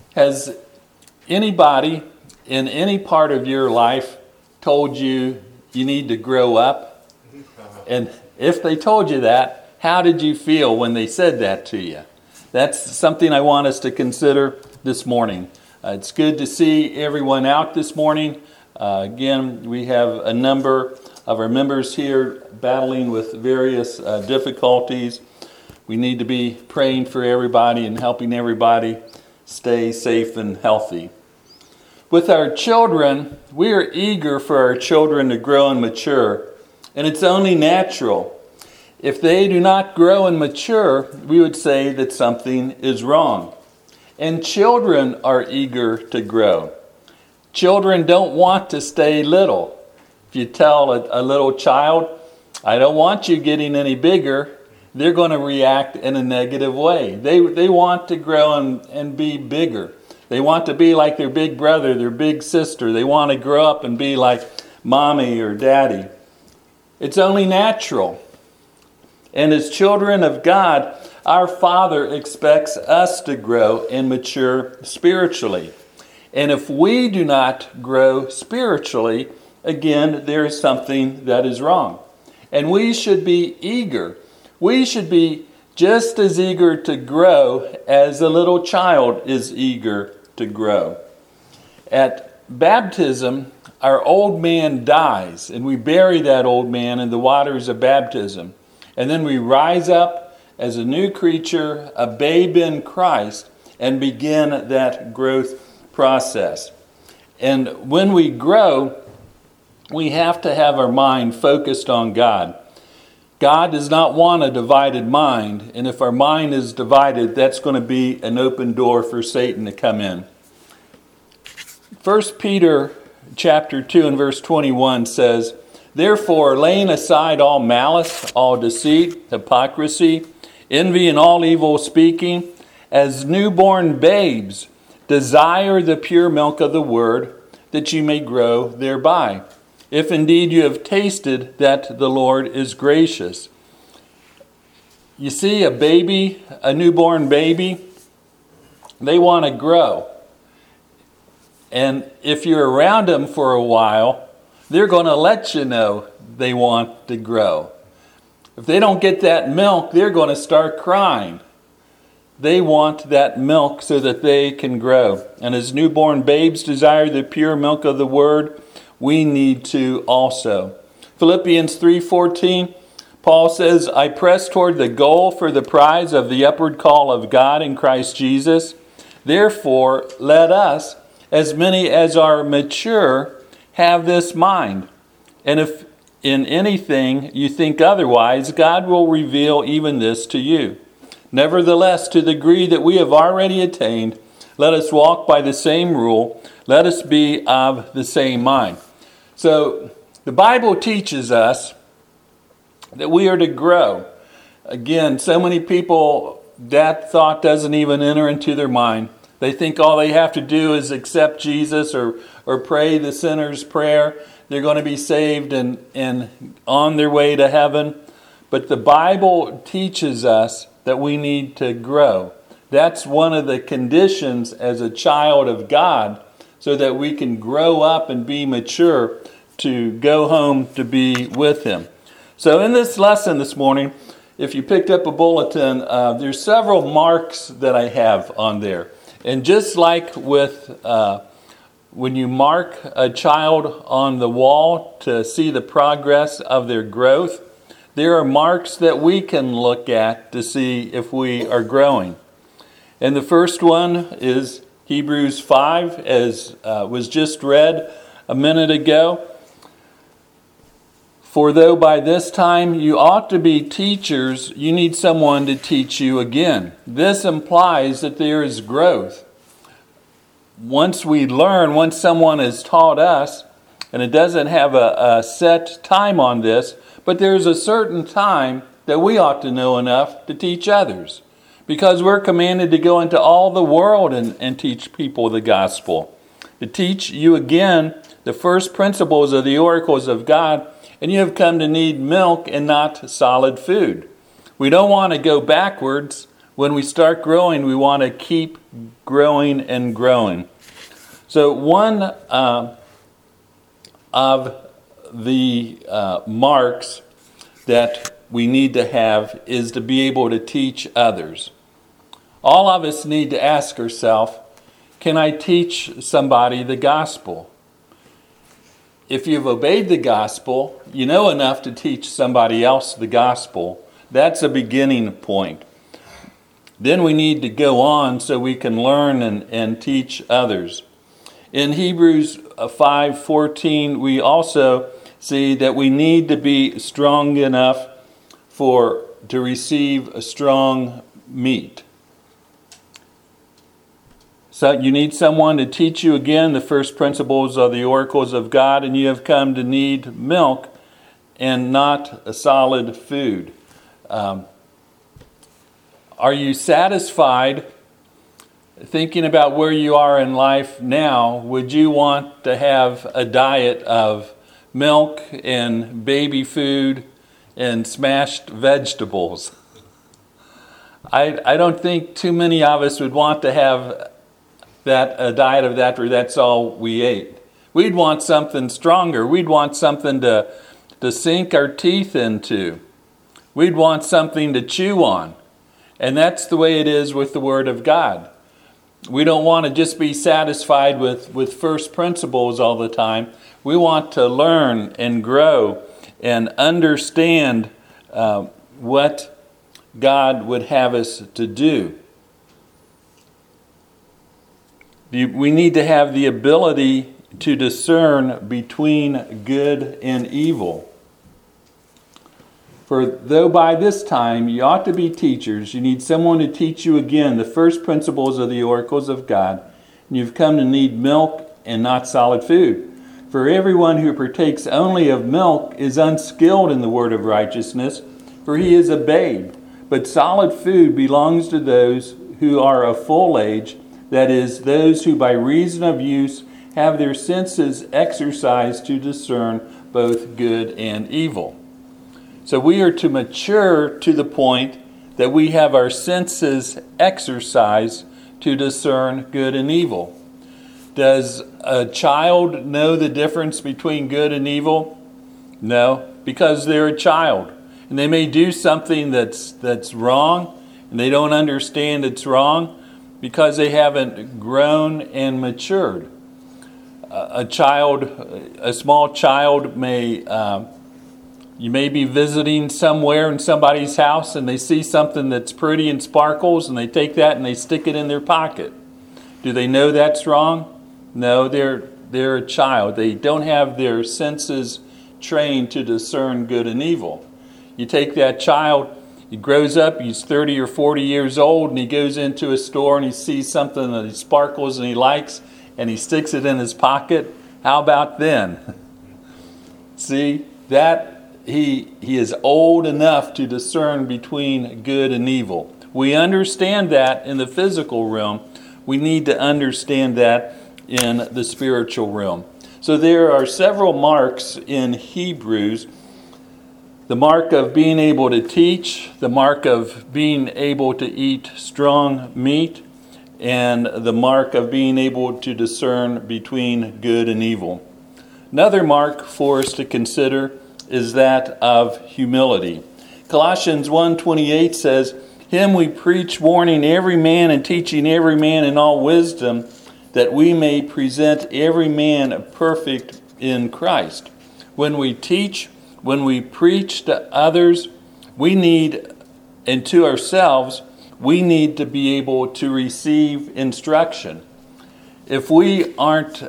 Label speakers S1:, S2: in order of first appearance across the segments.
S1: Has anybody in any part of your life told you you need to grow up? And if they told you that, how did you feel when they said that to you? That's something I want us to consider this morning. It's good to see everyone out this morning. Again, we have a number of our members here battling with various difficulties. We need to be praying for everybody and helping everybody stay safe and healthy. With our children, we are eager for our children to grow and mature, and it's only natural. If they do not grow and mature, we would say that something is wrong. And children are eager to grow. Children don't want to stay little. If you tell a little child, I don't want you getting any bigger, they're going to react in a negative way. They want to grow and be bigger. They want to be like their big brother, their big sister. They want to grow up and be like mommy or daddy. It's only natural. And as children of God, our Father expects us to grow and mature spiritually. And if we do not grow spiritually, again, there is something that is wrong. And we should be eager. We should be just as eager to grow as a little child is eager to grow. At baptism, our old man dies, and we bury that old man in the waters of baptism. And then we rise up as a new creature, a babe in Christ, and begin that growth process. And when we grow, we have to have our mind focused on God. God does not want a divided mind, and if our mind is divided, that's going to be an open door for Satan to come in. 1 Peter chapter 2 and verse 21 says, "Therefore, laying aside all malice, all deceit, hypocrisy, envy, and all evil speaking, as newborn babes, desire the pure milk of the word, that you may grow thereby, if indeed you have tasted that the Lord is gracious." You see, a baby, a newborn baby, they want to grow. And if you're around them for a while, they're going to let you know they want to grow. If they don't get that milk, they're going to start crying. They want that milk so that they can grow. And as newborn babes desire the pure milk of the word, we need to also. Philippians 3:14, Paul says, "I press toward the goal for the prize of the upward call of God in Christ Jesus. Therefore, let us, as many as are mature, have this mind. And if in anything you think otherwise, God will reveal even this to you. Nevertheless, to the degree that we have already attained, let us walk by the same rule. Let us be of the same mind." So the Bible teaches us that we are to grow. Again, so many people, that thought doesn't even enter into their mind. They think all they have to do is accept Jesus or pray the sinner's prayer. They're going to be saved and on their way to heaven. But the Bible teaches us that we need to grow. That's one of the conditions as a child of God, so that we can grow up and be mature to go home to be with Him. So in this lesson this morning, if you picked up a bulletin, there's several marks that I have on there. And just like with when you mark a child on the wall to see the progress of their growth, there are marks that we can look at to see if we are growing. And the first one is Hebrews 5, as was just read a minute ago. "For though by this time you ought to be teachers, you need someone to teach you again." This implies that there is growth. Once we learn, once someone has taught us, and it doesn't have a set time on this, but there's a certain time that we ought to know enough to teach others. Because we're commanded to go into all the world and teach people the gospel. To teach you again the first principles of the oracles of God, and you have come to need milk and not solid food. We don't want to go backwards. when we start growing, we want to keep growing and growing. So one of the marks that we need to have is to be able to teach others. All of us need to ask ourselves, can I teach somebody the gospel? If you've obeyed the gospel, you know enough to teach somebody else the gospel. That's a beginning point. Then we need to go on so we can learn and teach others. In Hebrews 5:14, we also see that we need to be strong enough to receive a strong meat. So you need someone to teach you again the first principles of the oracles of God, and you have come to need milk and not a solid food. Are you satisfied thinking about where you are in life now? Would you want to have a diet of milk and baby food and smashed vegetables? I don't think too many of us would want to have a diet of that where that's all we ate. We'd want something stronger. We'd want something to sink our teeth into. We'd want something to chew on. And that's the way it is with the Word of God. We don't want to just be satisfied with first principles all the time. We want to learn and grow and understand what God would have us to do. We need to have the ability to discern between good and evil. For though by this time you ought to be teachers, you need someone to teach you again the first principles of the oracles of God, and you've come to need milk and not solid food. For everyone who partakes only of milk is unskilled in the word of righteousness, for he is a babe. But solid food belongs to those who are of full age, that is, those who by reason of use have their senses exercised to discern both good and evil. So we are to mature to the point that we have our senses exercised to discern good and evil. Does a child know the difference between good and evil? No, because they're a child. And they may do something that's wrong, and they don't understand it's wrong because they haven't grown and matured. A small child you may be visiting somewhere in somebody's house and they see something that's pretty and sparkles and they take that and they stick it in their pocket. Do they know that's wrong? No, they're a child. They don't have their senses trained to discern good and evil. You take that child, he grows up, he's 30 or 40 years old, and he goes into a store and he sees something that sparkles and he likes, and he sticks it in his pocket. How about then? See, that he is old enough to discern between good and evil. We understand that in the physical realm. We need to understand that in the spiritual realm. So there are several marks in Hebrews. The mark of being able to teach, the mark of being able to eat strong meat, and the mark of being able to discern between good and evil. Another mark for us to consider is that of humility. Colossians 1:28 says, "Him we preach, warning every man and teaching every man in all wisdom, that we may present every man perfect in Christ." When we teach, when we preach to others, we need, and to ourselves, we need to be able to receive instruction. If we aren't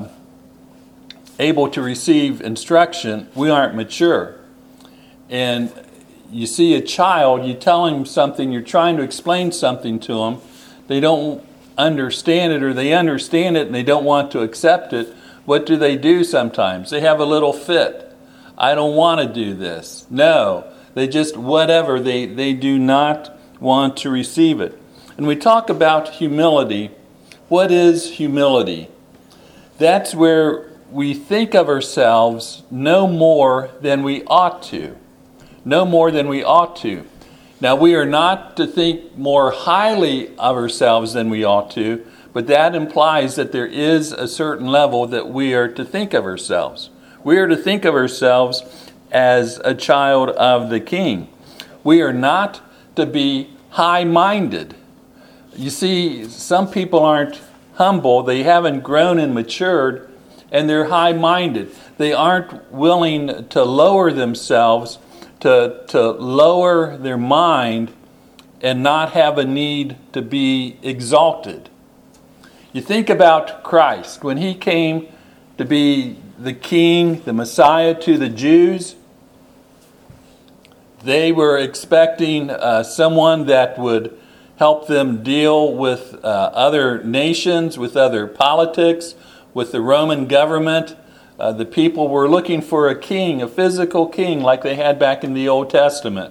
S1: able to receive instruction, we aren't mature. And you see a child, you tell him something, you're trying to explain something to them, they don't understand it, or they understand it and they don't want to accept it. What do sometimes? They have a little fit. I don't want to do this. No, they just whatever. They do not want to receive it. And we talk about humility. What is humility? That's where we think of ourselves no more than we ought to. No more than we ought to. Now, we are not to think more highly of ourselves than we ought to, but that implies that there is a certain level that we are to think of ourselves. We are to think of ourselves as a child of the King. We are not to be high-minded. You see, some people aren't humble, they haven't grown and matured, and they're high-minded. They aren't willing to lower themselves, to lower their mind, and not have a need to be exalted. You think about Christ. When he came to be the King, the Messiah to the Jews, they were expecting someone that would help them deal with other nations, with other politics, with the Roman government. The people were looking for a king, a physical king like they had back in the Old Testament.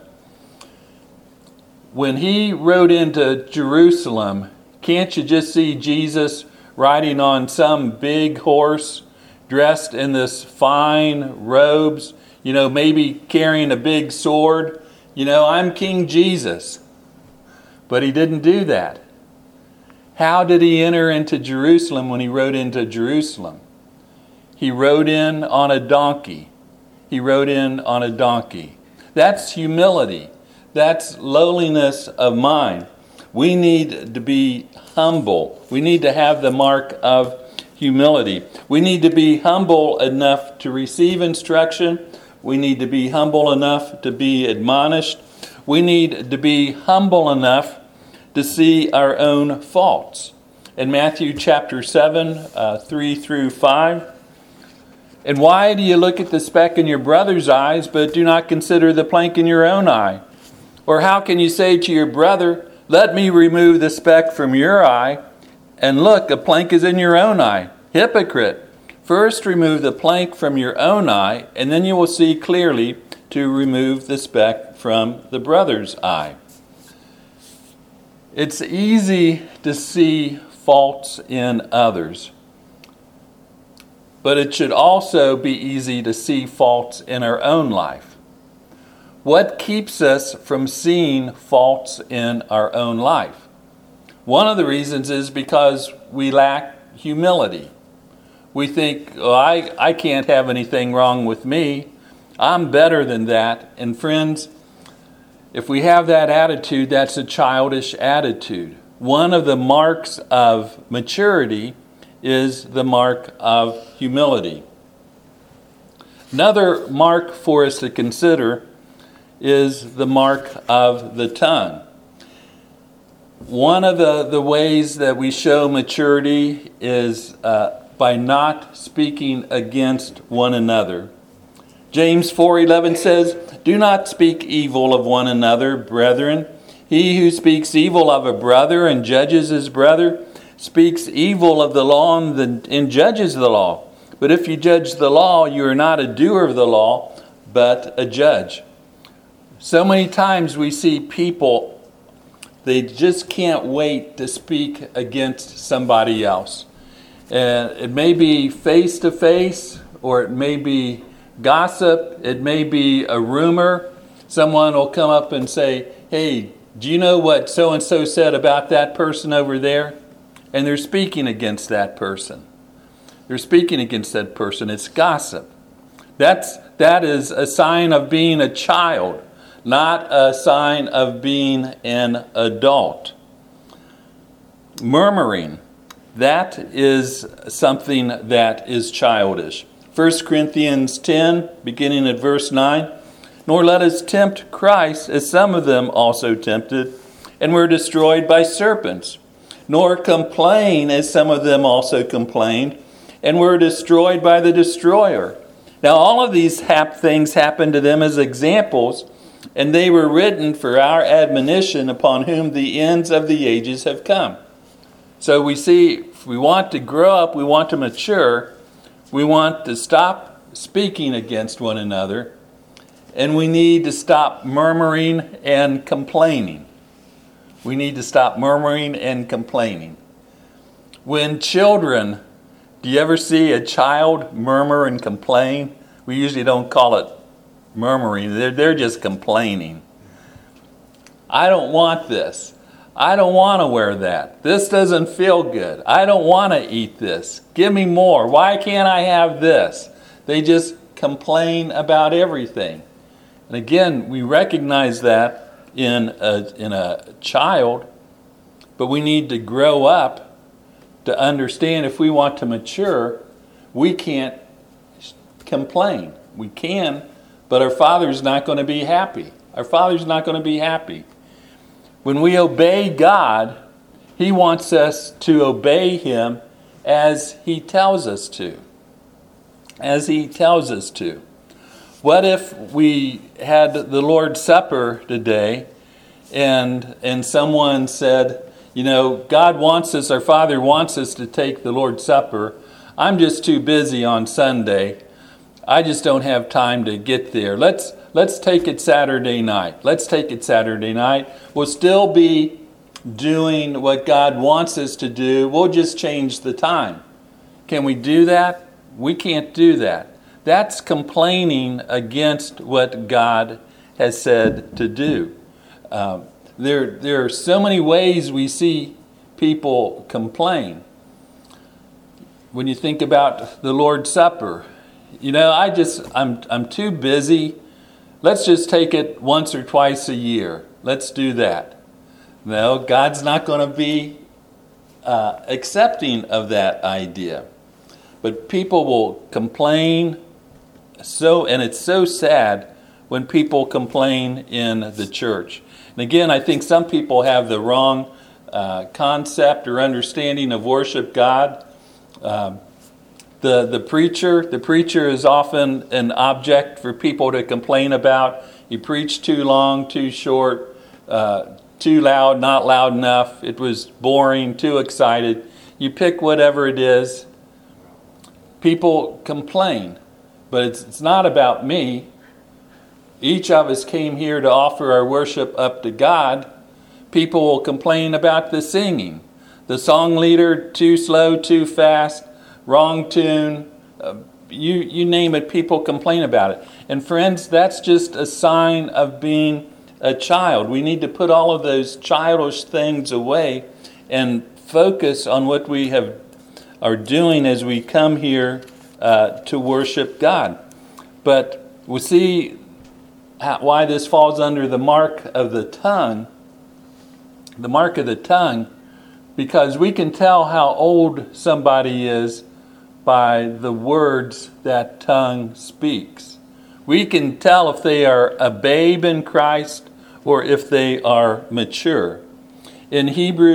S1: When he rode into Jerusalem, can't you just see Jesus riding on some big horse, dressed in this fine robes, maybe carrying a big sword? I'm King Jesus. But he didn't do that. How did he enter into Jerusalem when he rode into Jerusalem? He rode in on a donkey. He rode in on a donkey. That's humility. That's lowliness of mind. We need to be humble. We need to have the mark of humility. We need to be humble enough to receive instruction. We need to be humble enough to be admonished. We need to be humble enough to see our own faults. In Matthew chapter 7, 3 through 5, "And why do you look at the speck in your brother's eyes, but do not consider the plank in your own eye? Or how can you say to your brother, 'Let me remove the speck from your eye,' and look, a plank is in your own eye? Hypocrite! First remove the plank from your own eye, and then you will see clearly to remove the speck from the brother's eye." It's easy to see faults in others, but it should also be easy to see faults in our own life. What keeps us from seeing faults in our own life? One of the reasons is because we lack humility. We think, I can't have anything wrong with me. I'm better than that. And friends, if we have that attitude, that's a childish attitude. One of the marks of maturity is the mark of humility. Another mark for us to consider is the mark of the tongue. One of the ways that we show maturity is by not speaking against one another. James 4:11 says, "Do not speak evil of one another, brethren. He who speaks evil of a brother and judges his brother speaks evil of the law and judges the law. But if you judge the law, you are not a doer of the law, but a judge." So many times we see people, they just can't wait to speak against somebody else. And it may be face to face, or it may be gossip, it may be a rumor. Someone will come up and say, "Hey, do you know what so-and-so said about that person over there?" And they're speaking against that person. They're speaking against that person. It's gossip. That is a sign of being a child, not a sign of being an adult. Murmuring, that is something that is childish. 1 Corinthians 10, beginning at verse 9, "Nor let us tempt Christ, as some of them also tempted, and were destroyed by serpents. Nor complain, as some of them also complained, and were destroyed by the destroyer." Now all of these things happened to them as examples, and they were written for our admonition, upon whom the ends of the ages have come. So we see, if we want to grow up, we want to mature, we want to stop speaking against one another, and we need to stop murmuring and complaining. We need to stop murmuring and complaining. When children, do you ever see a child murmur and complain? We usually don't call it murmuring. They're just complaining. I don't want this. I don't want to wear that. This doesn't feel good. I don't want to eat this. Give me more. Why can't I have this? They just complain about everything. And again, we recognize that in a child, but we need to grow up to understand if we want to mature, we can't complain. We can, but our Father's not going to be happy. Our Father's not going to be happy. When we obey God, He wants us to obey Him as He tells us to. As He tells us to. What if we had the Lord's Supper today and someone said, God wants us, our Father wants us to take the Lord's Supper. I'm just too busy on Sunday. I just don't have time to get there. Let's take it Saturday night. Let's take it Saturday night. We'll still be doing what God wants us to do. We'll just change the time. Can we do that? We can't do that. That's complaining against what God has said to do. There are so many ways we see people complain. When you think about the Lord's Supper, I'm too busy. Let's just take it once or twice a year. Let's do that. No, God's not going to be accepting of that idea. But people will complain. And it's so sad when people complain in the church. And again, I think some people have the wrong concept or understanding of worship God. The preacher is often an object for people to complain about. He preached too long, too short, too loud, not loud enough. It was boring, too excited. You pick whatever it is. People complain. But it's not about me. Each of us came here to offer our worship up to God. People will complain about the singing. The song leader, too slow, too fast, wrong tune. You name it, people complain about it. And friends, that's just a sign of being a child. We need to put all of those childish things away and focus on what we are doing as we come here to worship God. But we see why this falls under the mark of the tongue. The mark of the tongue, because we can tell how old somebody is by the words that tongue speaks. We can tell if they are a babe in Christ or if they are mature. In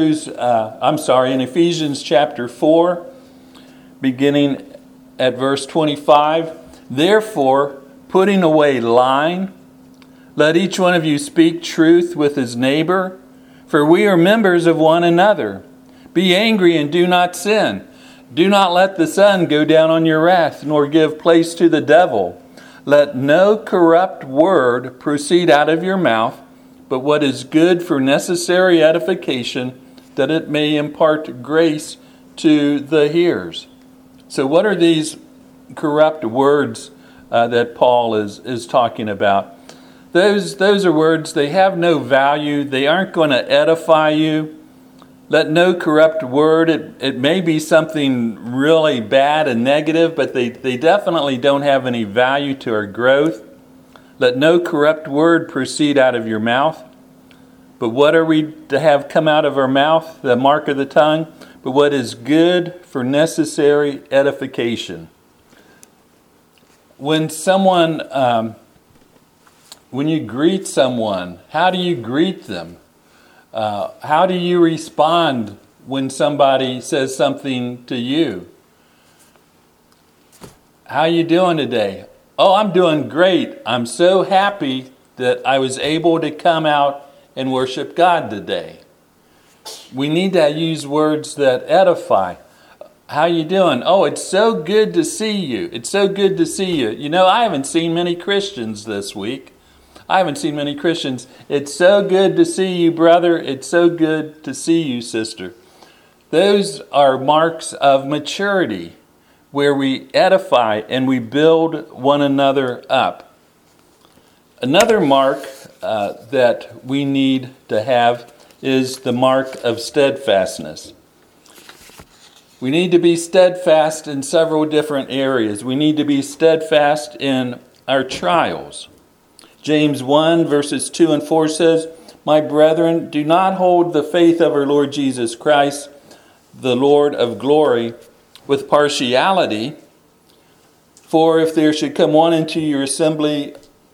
S1: Ephesians chapter 4, beginning at verse 25, therefore, putting away lying, let each one of you speak truth with his neighbor, for we are members of one another. Be angry and do not sin. Do not let the sun go down on your wrath, nor give place to the devil. Let no corrupt word proceed out of your mouth, but what is good for necessary edification, that it may impart grace to the hearers. So what are these corrupt words that Paul is talking about? Those are words, they have no value. They aren't going to edify you. Let no corrupt word, it may be something really bad and negative, but they definitely don't have any value to our growth. Let no corrupt word proceed out of your mouth. But what are we to have come out of our mouth? The mark of the tongue. But what is good for necessary edification. When you greet someone, how do you greet them? How do you respond when somebody says something to you? How you doing today? Oh, I'm doing great. I'm so happy that I was able to come out and worship God today. We need to use words that edify. How you doing? Oh, it's so good to see you. It's so good to see you. You know, I haven't seen many Christians this week. It's so good to see you, brother. It's so good to see you, sister. Those are marks of maturity, where we edify and we build one another up. Another mark that we need to have is the mark of steadfastness. We need to be steadfast in several different areas. We need to be steadfast in our trials. James 1 verses 2 and 4 says, "My brethren, do not hold the faith of our Lord Jesus Christ, the Lord of glory, with partiality. For if there should come into your assembly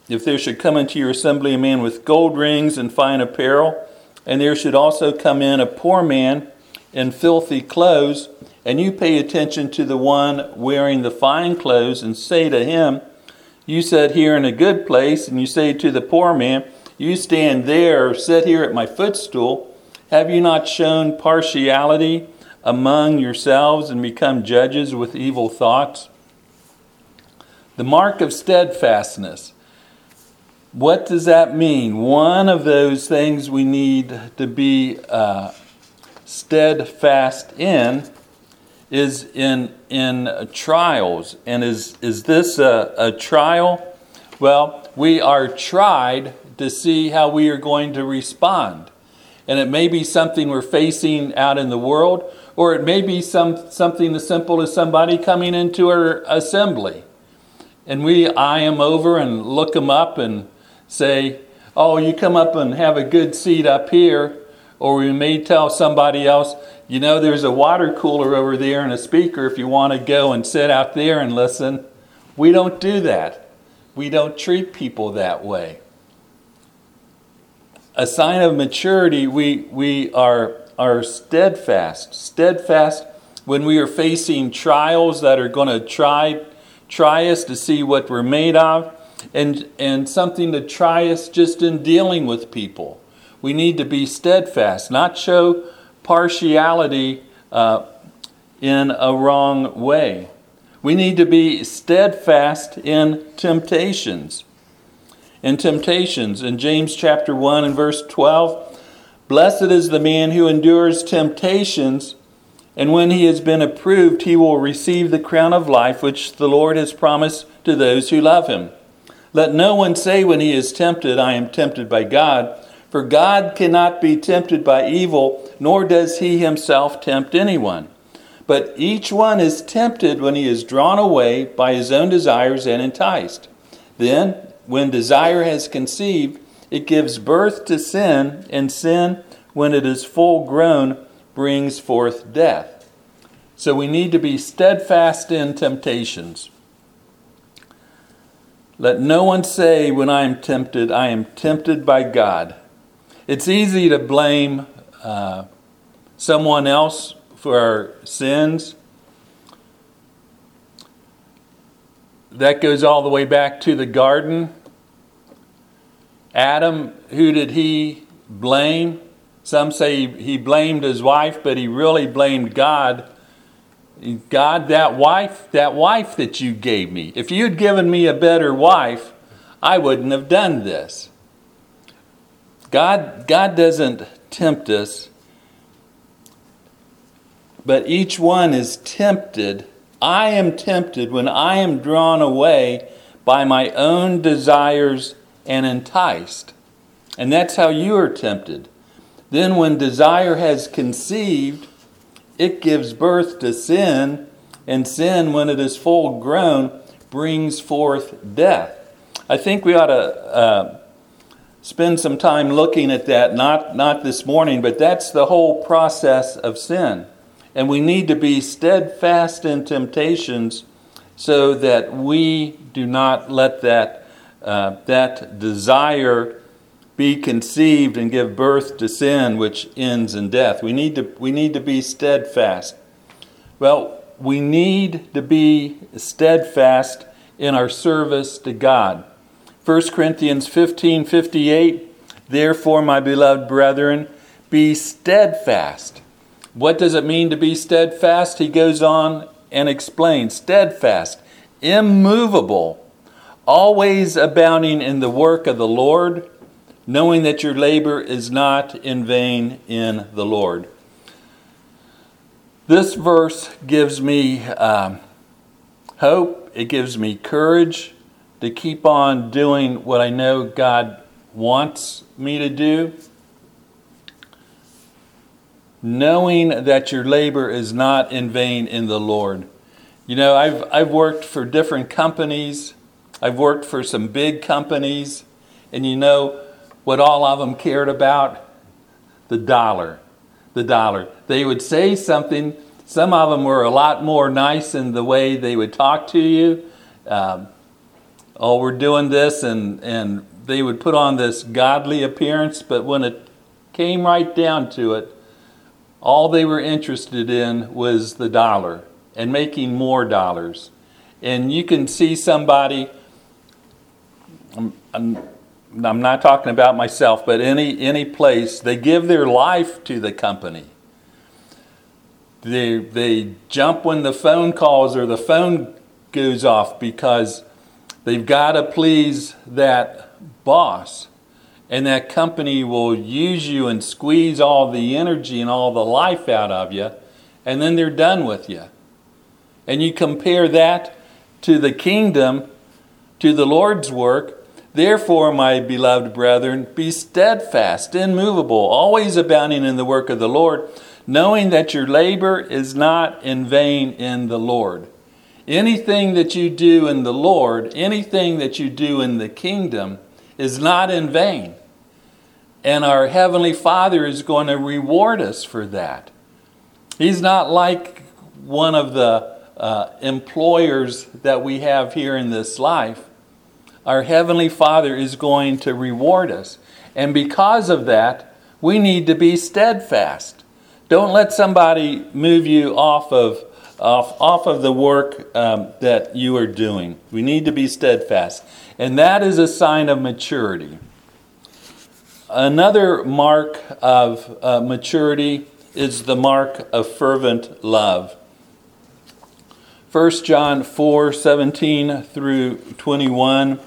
S1: a man with gold rings and fine apparel, and there should also come in a poor man in filthy clothes, and you pay attention to the one wearing the fine clothes and say to him, you sit here in a good place, and you say to the poor man, you stand there or sit here at my footstool, have you not shown partiality among yourselves and become judges with evil thoughts?" The mark of steadfastness. What does that mean? One of those things we need to be steadfast in is in trials. And is this a trial? Well, we are tried to see how we are going to respond. And it may be something we're facing out in the world, or it may be something as simple as somebody coming into our assembly. And we eye them over and look them up and say, "Oh, you come up and have a good seat up here." Or we may tell somebody else, "You know, there's a water cooler over there and a speaker if you want to go and sit out there and listen." We don't do that. We don't treat people that way. A sign of maturity, we are steadfast. Steadfast when we are facing trials that are going to try us to see what we're made of, and something to try us just in dealing with people. We need to be steadfast, not show partiality in a wrong way. We need to be steadfast in temptations. In James chapter 1 and verse 12, "Blessed is the man who endures temptations, and when he has been approved, he will receive the crown of life which the Lord has promised to those who love him. Let no one say when he is tempted, I am tempted by God, for God cannot be tempted by evil, nor does he himself tempt anyone. But each one is tempted when he is drawn away by his own desires and enticed. Then, when desire has conceived, it gives birth to sin, and sin, when it is full grown, brings forth death." So we need to be steadfast in temptations. Let no one say when I am tempted by God. It's easy to blame someone else for our sins. That goes all the way back to the garden. Adam, who did he blame? Some say he blamed his wife, but he really blamed God. God, that wife that you gave me. If you'd given me a better wife, I wouldn't have done this. God doesn't tempt us, but each one is tempted. I am tempted when I am drawn away by my own desires and enticed. And that's how you are tempted. Then when desire has conceived, it gives birth to sin, and sin, when it is full grown, brings forth death. I think we ought to spend some time looking at that, not this morning, but that's the whole process of sin. And we need to be steadfast in temptations so that we do not let that desire be conceived and give birth to sin, which ends in death. We need to be steadfast. Well, we need to be steadfast in our service to God. 1 Corinthians 15:58, "Therefore, my beloved brethren, be steadfast." What does it mean to be steadfast? He goes on and explains. Steadfast, immovable, always abounding in the work of the Lord, knowing that your labor is not in vain in the Lord. This verse gives me hope. It gives me courage to keep on doing what I know God wants me to do, knowing that your labor is not in vain in the Lord. You know, I've worked for different companies. I've worked for some big companies. And you know what all of them cared about? The dollar. The dollar. They would say something. Some of them were a lot more nice in the way they would talk to you. We're doing this, and they would put on this godly appearance. But when it came right down to it, all they were interested in was the dollar and making more dollars. And you can see somebody, I'm not talking about myself, but any place, they give their life to the company. They jump when the phone calls or the phone goes off because they've got to please that boss. And that company will use you and squeeze all the energy and all the life out of you, and then they're done with you. And you compare that to the kingdom, to the Lord's work. Therefore, my beloved brethren, be steadfast, immovable, always abounding in the work of the Lord, knowing that your labor is not in vain in the Lord. Anything that you do in the Lord, anything that you do in the kingdom, is not in vain. And our Heavenly Father is going to reward us for that. He's not like one of the employers that we have here in this life. Our Heavenly Father is going to reward us. And because of that, we need to be steadfast. Don't let somebody move you off of the work that you are doing. We need to be steadfast. And that is a sign of maturity. Another mark of maturity is the mark of fervent love. 1 John 4:17 through 21.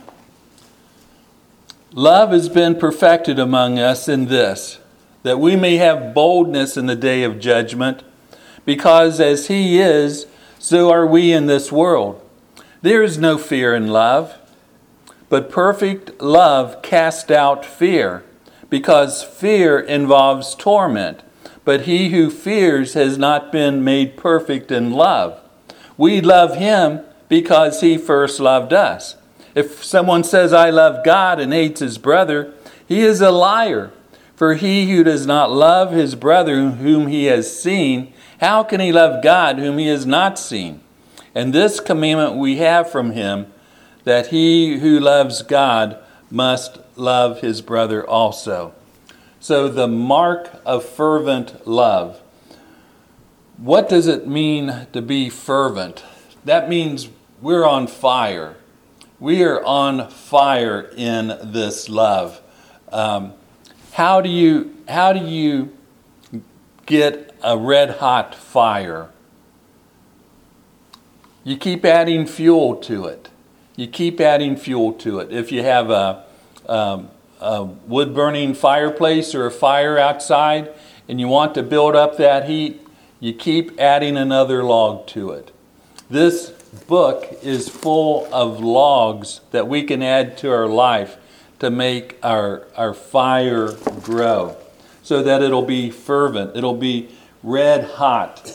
S1: Love has been perfected among us in this, that we may have boldness in the day of judgment, because as He is, so are we in this world. There is no fear in love, but perfect love casts out fear, because fear involves torment. But he who fears has not been made perfect in love. We love Him because He first loved us. If someone says, I love God, and hates his brother, he is a liar. For he who does not love his brother whom he has seen, how can he love God whom he has not seen? And this commandment we have from Him, that he who loves God must love his brother also. So the mark of fervent love. What does it mean to be fervent? That means we're on fire. We are on fire in this love. How do you get a red hot fire? You keep adding fuel to it. You keep adding fuel to it. If you have a wood-burning fireplace or a fire outside and you want to build up that heat, you keep adding another log to it. This book is full of logs that we can add to our life to make our fire grow so that it'll be fervent. It'll be red hot.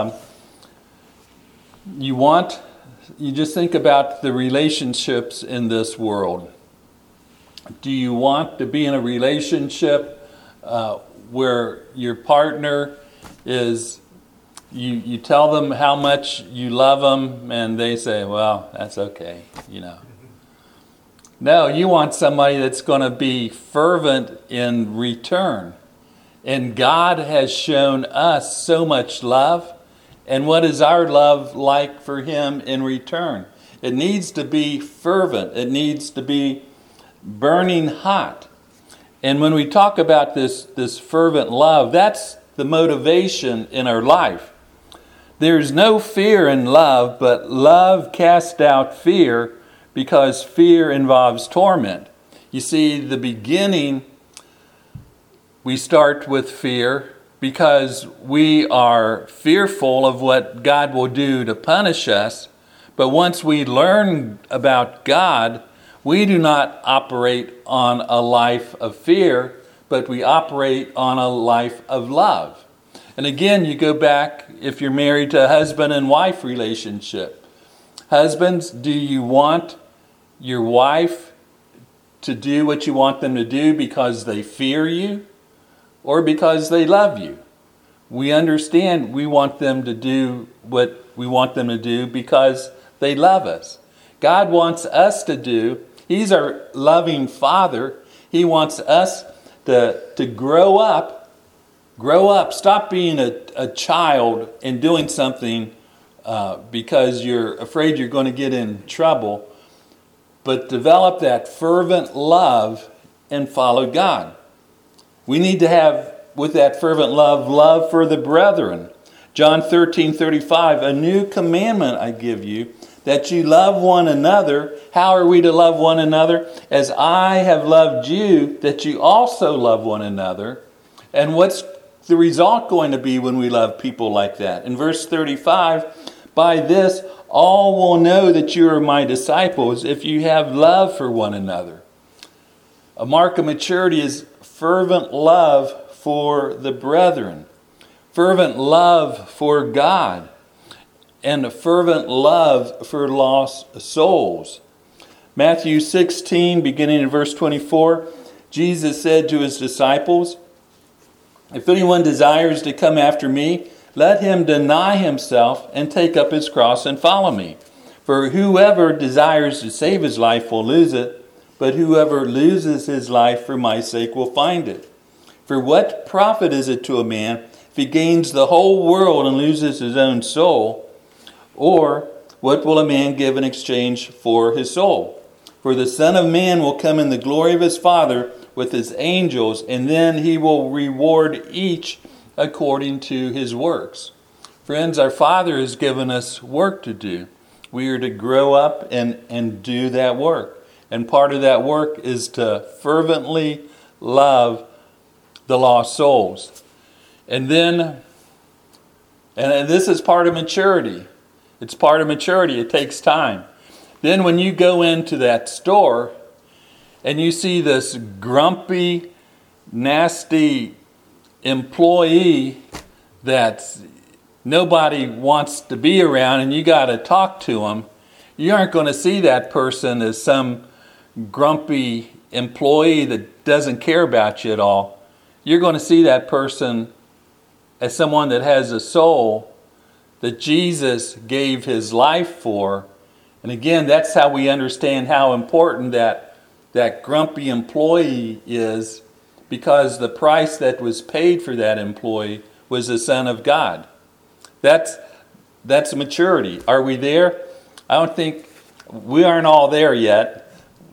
S1: You just think about the relationships in this world. Do you want to be in a relationship where your partner is, you tell them how much you love them and they say, well, that's okay, you know. No, you want somebody that's going to be fervent in return. And God has shown us so much love. And what is our love like for Him in return? It needs to be fervent. It needs to be burning hot. And when we talk about this fervent love, that's the motivation in our life. There's no fear in love, but love casts out fear, because fear involves torment. You see, the beginning, we start with fear because we are fearful of what God will do to punish us. But once we learn about God, we do not operate on a life of fear, but we operate on a life of love. And again, you go back, if you're married, to a husband and wife relationship. Husbands, do you want your wife to do what you want them to do because they fear you or because they love you? We understand we want them to do what we want them to do because they love us. God wants us to do. He's our loving Father. He wants us to grow up. Grow up. Stop being a child and doing something because you're afraid you're going to get in trouble. But develop that fervent love and follow God. We need to have, with that fervent love for the brethren. John 13:35, a new commandment I give you, that you love one another. How are we to love one another? As I have loved you, that you also love one another. And what's the result going to be when we love people like that? In verse 35, by this all will know that you are my disciples if you have love for one another. A mark of maturity is fervent love for the brethren, fervent love for God, and a fervent love for lost souls. Matthew 16, beginning in verse 24, Jesus said to his disciples, if anyone desires to come after me, let him deny himself and take up his cross and follow me. For whoever desires to save his life will lose it, but whoever loses his life for my sake will find it. For what profit is it to a man if he gains the whole world and loses his own soul? Or what will a man give in exchange for his soul? For the Son of Man will come in the glory of his Father with his angels, and then he will reward each according to his works. Friends, our Father has given us work to do. We are to grow up and do that work. And part of that work is to fervently love the lost souls. And then, and this is part of maturity. It's part of maturity. It takes time. Then when you go into that store and you see this grumpy, nasty employee that nobody wants to be around and you got to talk to them, you aren't going to see that person as some grumpy employee that doesn't care about you at all. You're going to see that person as someone that has a soul that Jesus gave his life for. And again, that's how we understand how important that grumpy employee is, because the price that was paid for that employee was the Son of God. That's maturity. Are we there? I don't think we aren't all there yet.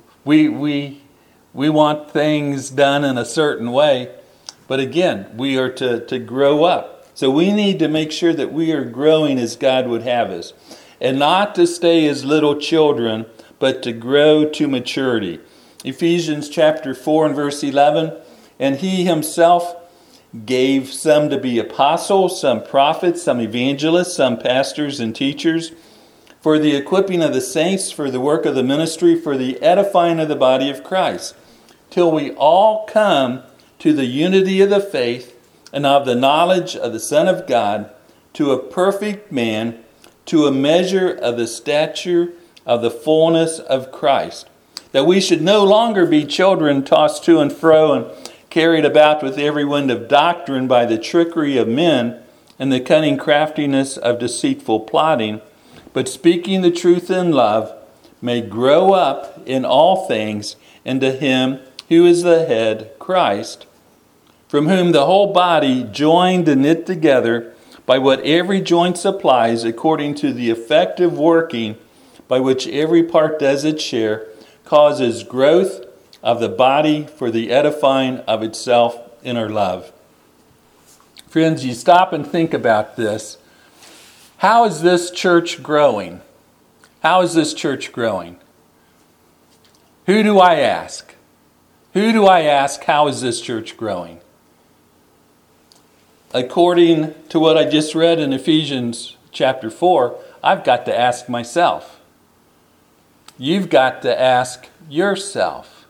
S1: We want things done in a certain way, but again, we are to grow up. So we need to make sure that we are growing as God would have us, and not to stay as little children, but to grow to maturity. Ephesians chapter 4 and verse 11, and he himself gave some to be apostles, some prophets, some evangelists, some pastors and teachers, for the equipping of the saints, for the work of the ministry, for the edifying of the body of Christ, till we all come to the unity of the faith and of the knowledge of the Son of God, to a perfect man, to a measure of the stature of the fullness of Christ, that we should no longer be children tossed to and fro and carried about with every wind of doctrine by the trickery of men and the cunning craftiness of deceitful plotting, but speaking the truth in love, may grow up in all things into him who is the head, Christ, from whom the whole body, joined and knit together by what every joint supplies, according to the effective working by which every part does its share, causes growth of the body for the edifying of itself in our love. Friends, you stop and think about this. How is this church growing? How is this church growing? Who do I ask? Who do I ask, how is this church growing? According to what I just read in Ephesians chapter 4, I've got to ask myself. you've got to ask yourself.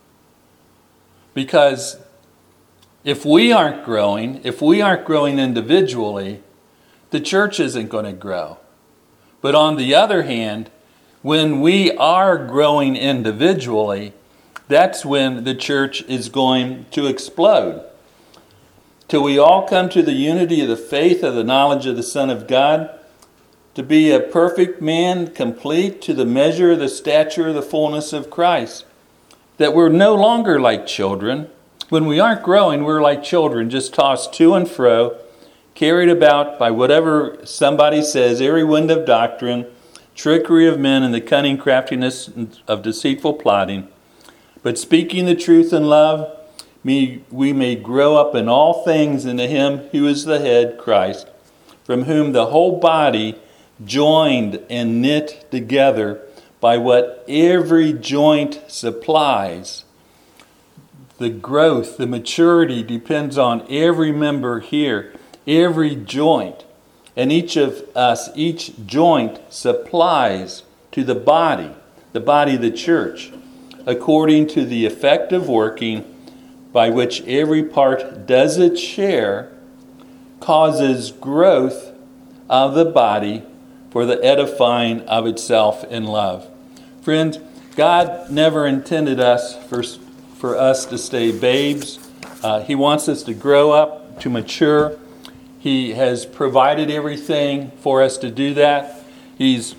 S1: Because if we aren't growing individually, the church isn't going to grow. But on the other hand, when we are growing individually, that's when the church is going to explode. Till we all come to the unity of the faith of the knowledge of the Son of God, to be a perfect man, complete to the measure of the stature of the fullness of Christ. That we're no longer like children. When we aren't growing, we're like children, just tossed to and fro, carried about by whatever somebody says, every wind of doctrine, trickery of men, and the cunning craftiness of deceitful plotting. But speaking the truth in love, we may grow up in all things into Him who is the head, Christ, from whom the whole body, joined and knit together by what every joint supplies. The growth, the maturity depends on every member here, every joint. And each of us, each joint supplies to the body of the church, according to the effective working by which every part does its share, causes growth of the body for the edifying of itself in love. Friends, God never intended us for us to stay babes. He wants us to grow up, to mature. He has provided everything for us to do that. He's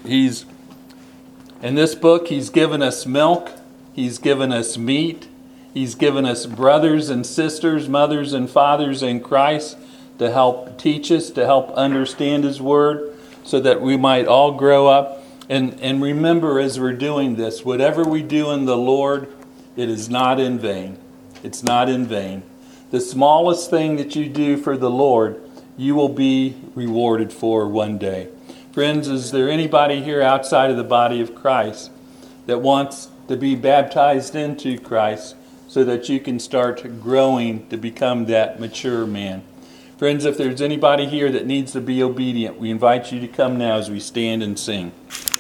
S1: in this book, He's given us milk. He's given us meat. He's given us brothers and sisters, mothers and fathers in Christ to help teach us, to help understand His Word, so that we might all grow up. And remember, as we're doing this, whatever we do in the Lord, it is not in vain. It's not in vain. The smallest thing that you do for the Lord, you will be rewarded for one day. Friends, is there anybody here outside of the body of Christ that wants to be baptized into Christ so that you can start growing to become that mature man? Friends, if there's anybody here that needs to be obedient, we invite you to come now as we stand and sing.